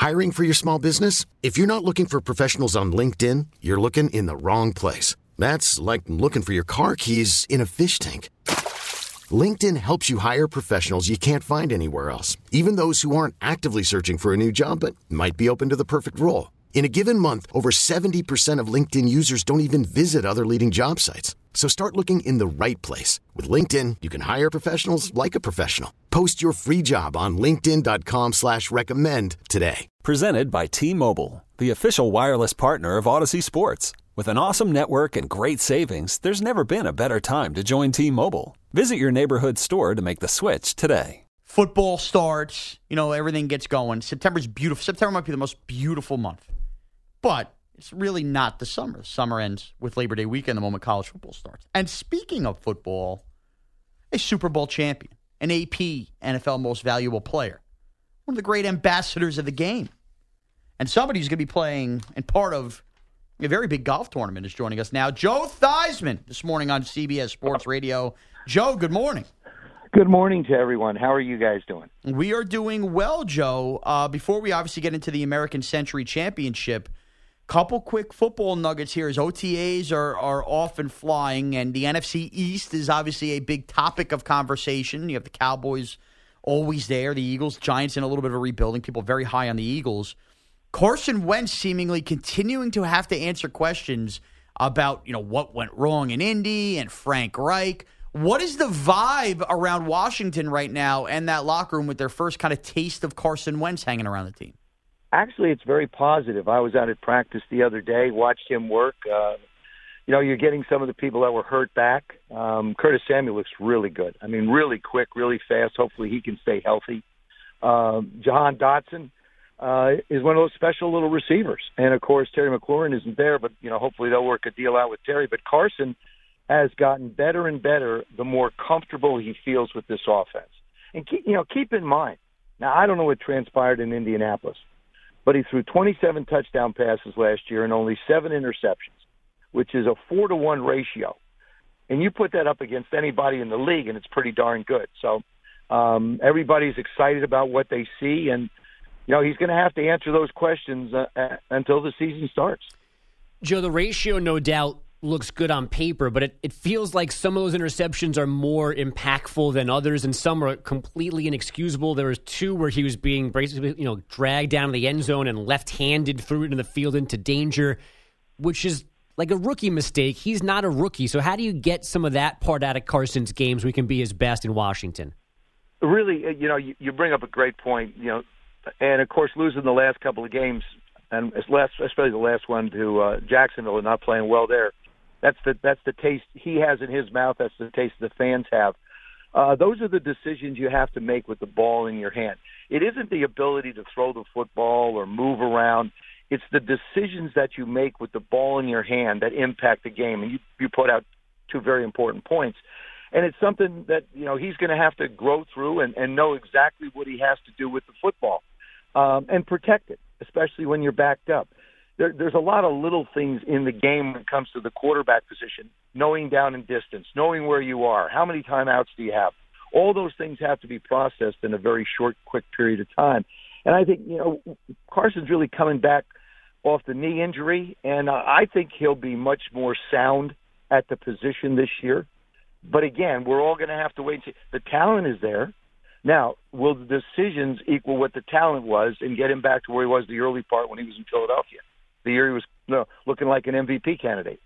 Hiring for your small business? If you're not looking for professionals on LinkedIn, you're looking in the wrong place. That's like looking for your car keys in a fish tank. LinkedIn helps you hire professionals you can't find anywhere else, even those who aren't actively searching for a new job but might be open to the perfect role. In a given month, over 70% of LinkedIn users don't even visit other leading job sites. So start looking in the right place. With LinkedIn, you can hire professionals like a professional. Post your free job on linkedin.com/recommend today. Presented by T-Mobile, the official wireless partner of Odyssey Sports. With an awesome network and great savings, there's never been a better time to join T-Mobile. Visit your neighborhood store to make the switch today. Football starts, everything gets going. September's beautiful. September might be the most beautiful month. But it's really not the summer. Summer ends with Labor Day weekend the moment college football starts. And speaking of football, a Super Bowl champion, an AP NFL Most Valuable Player, one of the great ambassadors of the game, and somebody who's going to be playing and part of a very big golf tournament is joining us now. Joe Theismann this morning on CBS Sports Radio. Joe, good morning. Good morning to everyone. How are you guys doing? We are doing well, Joe. Before we obviously get into the American Century Championship, couple quick football nuggets here as OTAs are off and flying, and the NFC East is obviously a big topic of conversation. You have the Cowboys always there, the Eagles, Giants in a little bit of a rebuilding, people very high on the Eagles. Carson Wentz seemingly continuing to have to answer questions about, what went wrong in Indy and Frank Reich. What is the vibe around Washington right now and that locker room with their first kind of taste of Carson Wentz hanging around the team? Actually, it's very positive. I was out at practice the other day, watched him work. You're getting some of the people that were hurt back. Curtis Samuel looks really good. I mean, really quick, really fast. Hopefully he can stay healthy. Jahan Dotson is one of those special little receivers. And, of course, Terry McLaurin isn't there, but, hopefully they'll work a deal out with Terry. But Carson has gotten better and better the more comfortable he feels with this offense. And, keep in mind, now I don't know what transpired in Indianapolis, but he threw 27 touchdown passes last year and only 7 interceptions, which is a 4-to-1 ratio. And you put that up against anybody in the league, and it's pretty darn good. So everybody's excited about what they see, and, he's going to have to answer those questions until the season starts. Joe, the ratio, no doubt, looks good on paper, but it feels like some of those interceptions are more impactful than others, and some are completely inexcusable. There was 2 where he was being basically, dragged down to the end zone and left-handed threw it into the field into danger, which is like a rookie mistake. He's not a rookie, so how do you get some of that part out of Carson's game so he can be his best in Washington? Really, you bring up a great point, and of course losing the last couple of games, and especially the last one to Jacksonville and not playing well there. That's the taste he has in his mouth. That's the taste the fans have. Those are the decisions you have to make with the ball in your hand. It isn't the ability to throw the football or move around. It's the decisions that you make with the ball in your hand that impact the game. And you put out 2 very important points. And it's something that, he's going to have to grow through and know exactly what he has to do with the football and protect it, especially when you're backed up. There's a lot of little things in the game when it comes to the quarterback position, knowing down and distance, knowing where you are, how many timeouts do you have. All those things have to be processed in a very short, quick period of time. And I think, Carson's really coming back off the knee injury, and I think he'll be much more sound at the position this year. But again, we're all going to have to wait and see. The talent is there. Now, will the decisions equal what the talent was and get him back to where he was the early part when he was in Philadelphia? The year he was looking like an MVP candidate.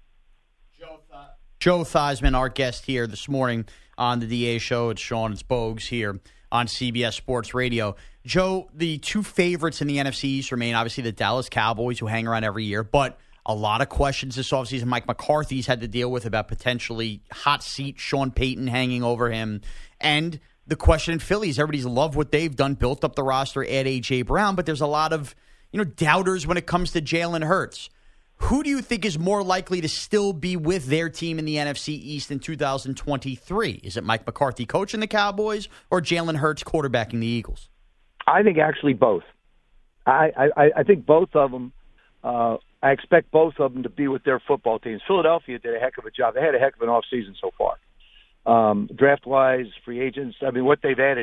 Joe Theismann, our guest here this morning on the DA Show. It's Sean, it's Bogues here on CBS Sports Radio. Joe, the 2 favorites in the NFC East remain obviously the Dallas Cowboys, who hang around every year, but a lot of questions this offseason Mike McCarthy's had to deal with about potentially hot seat Sean Payton hanging over him. And the question in Philly is everybody's loved what they've done, built up the roster, add A.J. Brown, but there's a lot of doubters when it comes to Jalen Hurts. Who do you think is more likely to still be with their team in the NFC East in 2023? Is it Mike McCarthy coaching the Cowboys or Jalen Hurts quarterbacking the Eagles? I think actually both. I think both of them. I expect both of them to be with their football teams. Philadelphia did a heck of a job. They had a heck of an offseason so far. Draft-wise, free agents, what they've added.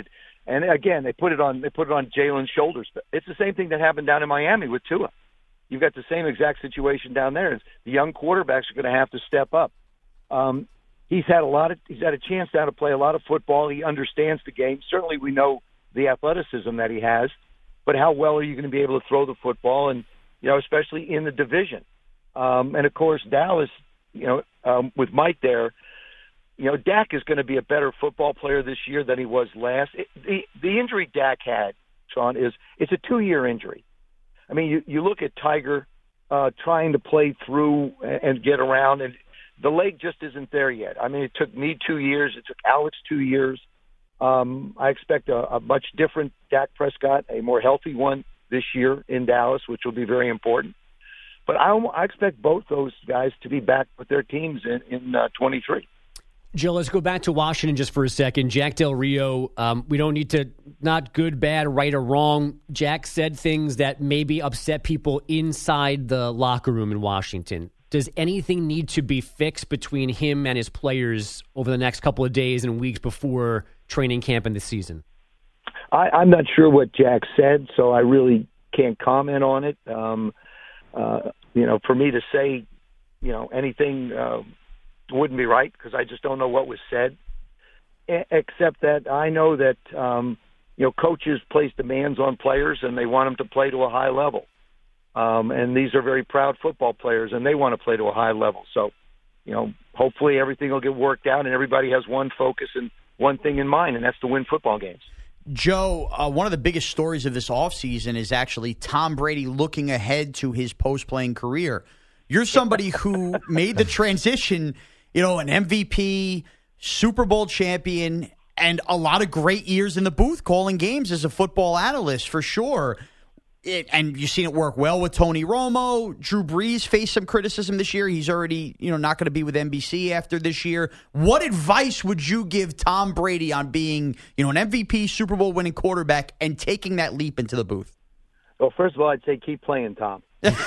And again, they put it on Jalen's shoulders. But it's the same thing that happened down in Miami with Tua. You've got the same exact situation down there. The young quarterbacks are going to have to step up. He's had a chance now to play a lot of football. He understands the game. Certainly, we know the athleticism that he has. But how well are you going to be able to throw the football, and especially in the division? And of course, Dallas, with Mike there. Dak is going to be a better football player this year than he was last. The injury Dak had, Sean, it's a 2-year injury. I mean, you look at Tiger trying to play through and get around, and the leg just isn't there yet. I mean, it took me 2 years. It took Alex 2 years. I expect a much different Dak Prescott, a more healthy one this year in Dallas, which will be very important. But I expect both those guys to be back with their teams in 23. Joe, let's go back to Washington just for a second. Jack Del Rio, we don't need to, not good, bad, right or wrong. Jack said things that maybe upset people inside the locker room in Washington. Does anything need to be fixed between him and his players over the next couple of days and weeks before training camp and the season? I'm not sure what Jack said, so I really can't comment on it. For me to say, anything wouldn't be right because I just don't know what was said, except that I know that, coaches place demands on players and they want them to play to a high level. And these are very proud football players and they want to play to a high level. So, hopefully everything will get worked out and everybody has one focus and one thing in mind, and that's to win football games. Joe, one of the biggest stories of this offseason is actually Tom Brady looking ahead to his post-playing career. You're somebody who made the transition, an MVP, Super Bowl champion, and a lot of great years in the booth calling games as a football analyst, for sure. And you've seen it work well with Tony Romo. Drew Brees faced some criticism this year. He's already, not going to be with NBC after this year. What advice would you give Tom Brady on being, an MVP, Super Bowl winning quarterback and taking that leap into the booth? Well, first of all, I'd say keep playing, Tom.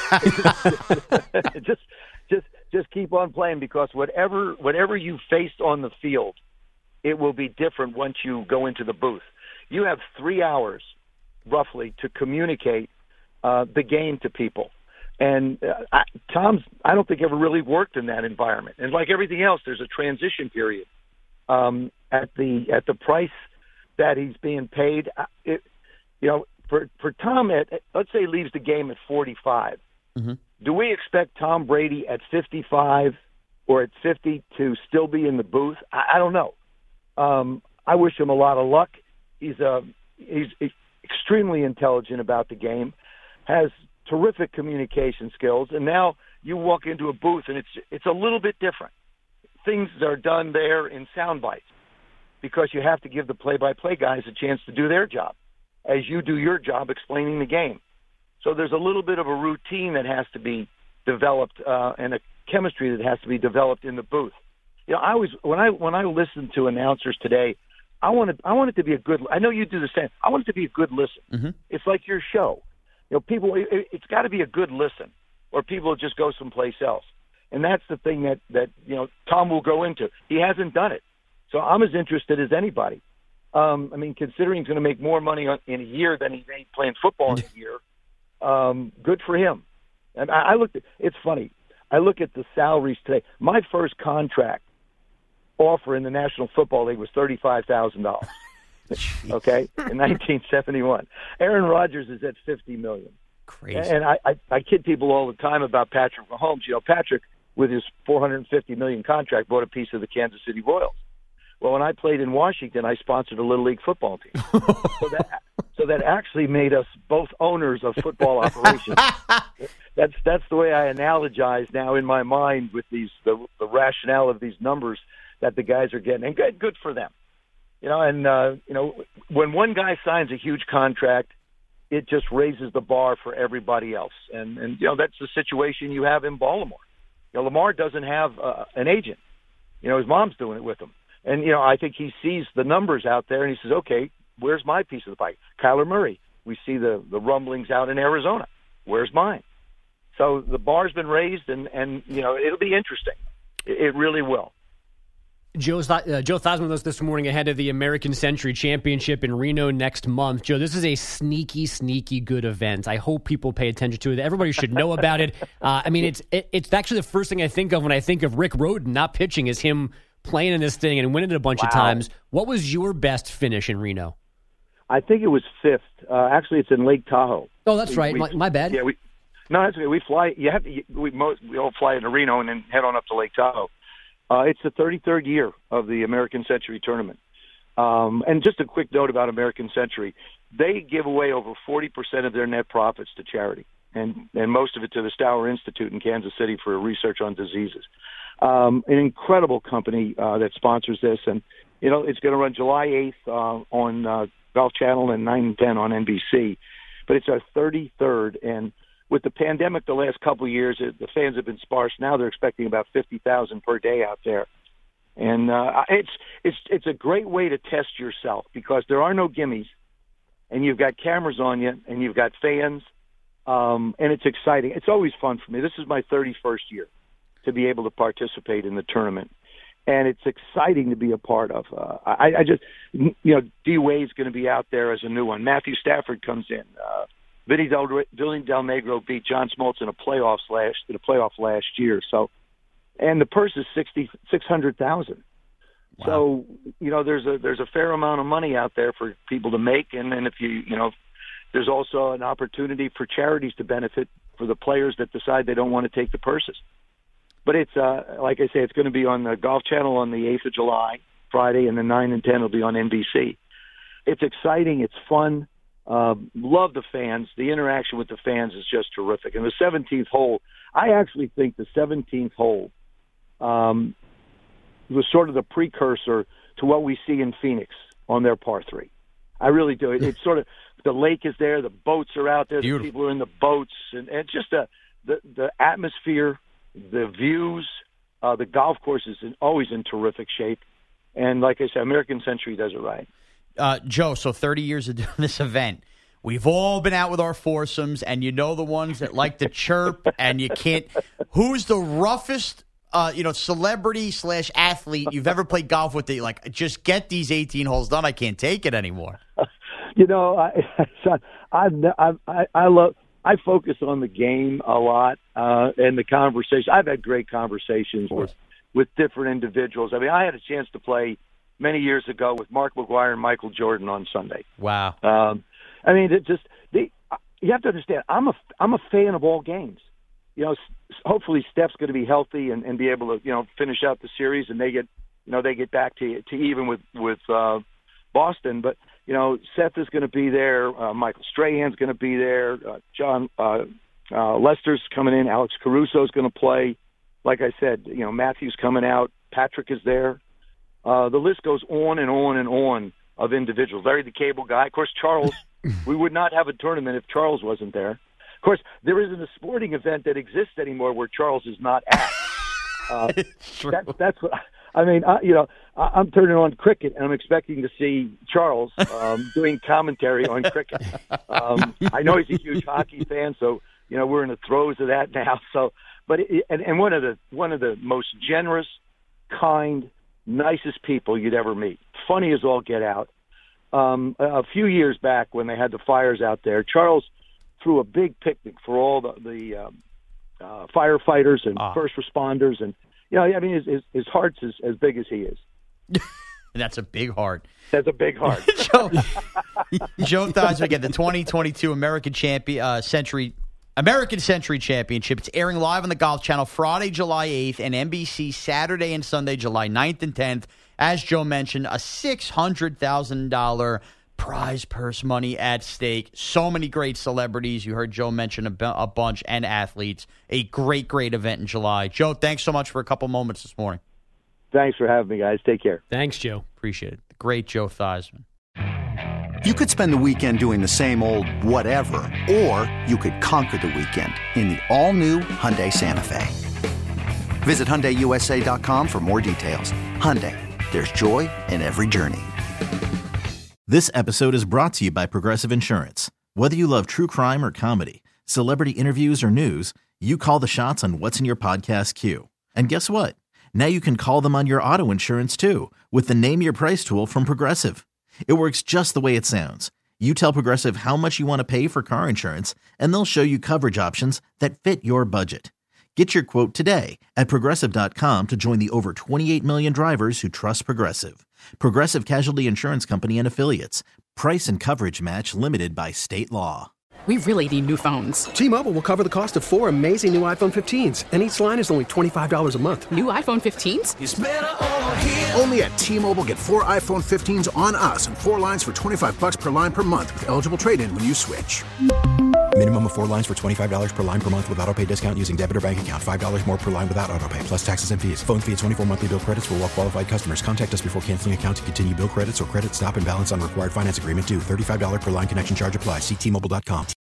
just keep on playing, because whatever you faced on the field, it will be different once you go into the booth. You have 3 hours roughly to communicate the game to people, and Tom's I don't think ever really worked in that environment. And like everything else, there's a transition period at the price that he's being paid. For Tom, let's say he leaves the game at 45. Mm-hmm. Do we expect Tom Brady at 55 or at 50 to still be in the booth? I don't know. I wish him a lot of luck. He's extremely intelligent about the game, has terrific communication skills, and now you walk into a booth and it's a little bit different. Things are done there in sound bites because you have to give the play-by-play guys a chance to do their job as you do your job explaining the game. So there's a little bit of a routine that has to be developed and a chemistry that has to be developed in the booth. I always when I listen to announcers today, I want it to be a good. I know you do the same. I want it to be a good listen. Mm-hmm. It's like your show. People. It's got to be a good listen, or people will just go someplace else. And that's the thing that Tom will go into. He hasn't done it, so I'm as interested as anybody. Considering he's going to make more money in a year than he made playing football in a year, good for him. And I looked at. It's funny. I look at the salaries today. My first contract offer in the National Football League was $35,000. Okay, in 1971. Aaron Rodgers is at $50 million. Crazy. And I kid people all the time about Patrick Mahomes. Patrick, with his $450 million contract, bought a piece of the Kansas City Royals. Well, when I played in Washington, I sponsored a Little League football team. so that actually made us both owners of football operations. That's the way I analogize now in my mind with the rationale of these numbers that the guys are getting, and good for them. When one guy signs a huge contract, it just raises the bar for everybody else. And that's the situation you have in Baltimore. Lamar doesn't have an agent. His mom's doing it with him. And, I think he sees the numbers out there and he says, okay, where's my piece of the pie? Kyler Murray, we see the rumblings out in Arizona. Where's mine? So the bar's been raised and it'll be interesting. It really will. Joe Theismann with us this morning ahead of the American Century Championship in Reno next month. Joe, this is a sneaky good event. I hope people pay attention to it. Everybody should know about it. I mean, it's actually the first thing I think of when I think of Rick Rhoden not pitching is him playing in this thing and winning it a bunch of times. What was your best finish in Reno? I think it was fifth. Actually, it's in Lake Tahoe. Oh, that's right. My bad. Yeah, no, that's okay. We fly. We all fly into Reno and then head on up to Lake Tahoe. It's the 33rd year of the American Century Tournament. And just a quick note about American Century: they give away over 40% of their net profits to charity, and most of it to the Stour Institute in Kansas City for research on diseases. An incredible company that sponsors this, and it's going to run July 8th on Golf Channel and 9 and 10 on NBC. But it's our 33rd, and with the pandemic the last couple of years, the fans have been sparse. Now they're expecting about 50,000 per day out there. And it's a great way to test yourself because there are no gimmies, and you've got cameras on you, and you've got fans, and it's exciting. It's always fun for me. This is my 31st year to be able to participate in the tournament, and it's exciting to be a part of. I just, D. Wade's going to be out there as a new one. Matthew Stafford comes in. Vinny Del Negro beat John Smoltz in a playoff last year. So, and the purse is $600,000. Wow. So, there's a fair amount of money out there for people to make, and then if there's also an opportunity for charities to benefit for the players that decide they don't want to take the purses. But it's like I say, it's going to be on the Golf Channel on the 8th of July, Friday, and then 9 and 10 will be on NBC. It's exciting. It's fun. Love the fans. The interaction with the fans is just terrific. And the 17th hole, I actually think the 17th hole was sort of the precursor to what we see in Phoenix on their par 3. I really do. It's sort of, the lake is there, the boats are out there, the people are in the boats, and just the atmosphere, the views, the golf course is always in terrific shape. And like I said, American Century does it right. Joe, so 30 years of doing this event, we've all been out with our foursomes, and the ones that like to chirp, and you can't. Who's the roughest, celebrity / athlete you've ever played golf with? That you're like, just get these 18 holes done. I can't take it anymore. I focus on the game a lot and the conversation. I've had great conversations with different individuals. I mean, I had a chance to play many years ago with Mark McGwire and Michael Jordan on Sunday. Wow. I mean, you have to understand, I'm a fan of all games. Hopefully Steph's going to be healthy and be able to, finish out the series, and they get back to even with Boston. But, Seth is going to be there. Michael Strahan's going to be there. John Lester's coming in. Alex Caruso is going to play. Like I said, Matthew's coming out. Patrick is there. The list goes on and on and on of individuals. Larry the Cable Guy. Of course, Charles. We would not have a tournament if Charles wasn't there. Of course, there isn't a sporting event that exists anymore where Charles is not at. That's what I mean. I'm turning on cricket, and I'm expecting to see Charles doing commentary on cricket. I know he's a huge hockey fan, so we're in the throes of that now. So, but and one of the most generous, kind, nicest people you'd ever meet. Funny as all get out. A few years back when they had the fires out there, Charles threw a big picnic for all the firefighters and first responders. And, his heart's as big as he is. That's a big heart. That's a big heart. Joe Theismann, again, the 2022 American Century Championship. It's airing live on the Golf Channel Friday, July 8th, and NBC Saturday and Sunday, July 9th and 10th. As Joe mentioned, a $600,000 prize purse money at stake. So many great celebrities. You heard Joe mention a bunch, and athletes. A great, great event in July. Joe, thanks so much for a couple moments this morning. Thanks for having me, guys. Take care. Thanks, Joe. Appreciate it. The great Joe Theismann. You could spend the weekend doing the same old whatever, or you could conquer the weekend in the all-new Hyundai Santa Fe. Visit HyundaiUSA.com for more details. Hyundai, there's joy in every journey. This episode is brought to you by Progressive Insurance. Whether you love true crime or comedy, celebrity interviews or news, you call the shots on what's in your podcast queue. And guess what? Now you can call them on your auto insurance too with the Name Your Price tool from Progressive. It works just the way it sounds. You tell Progressive how much you want to pay for car insurance, and they'll show you coverage options that fit your budget. Get your quote today at Progressive.com to join the over 28 million drivers who trust Progressive. Progressive Casualty Insurance Company and Affiliates. Price and coverage match limited by state law. We really need new phones. T-Mobile will cover the cost of 4 amazing new iPhone 15s, and each line is only $25 a month. New iPhone 15s? It's better over here. Only at T-Mobile, get 4 iPhone 15s on us and 4 lines for $25 per line per month with eligible trade-in when you switch. Minimum of 4 lines for $25 per line per month with autopay discount using debit or bank account. $5 more per line without autopay, plus taxes and fees. Phone fee at 24 monthly bill credits for well-qualified customers. Contact us before canceling account to continue bill credits or credit stop and balance on required finance agreement due. $35 per line connection charge applies. See T-Mobile.com.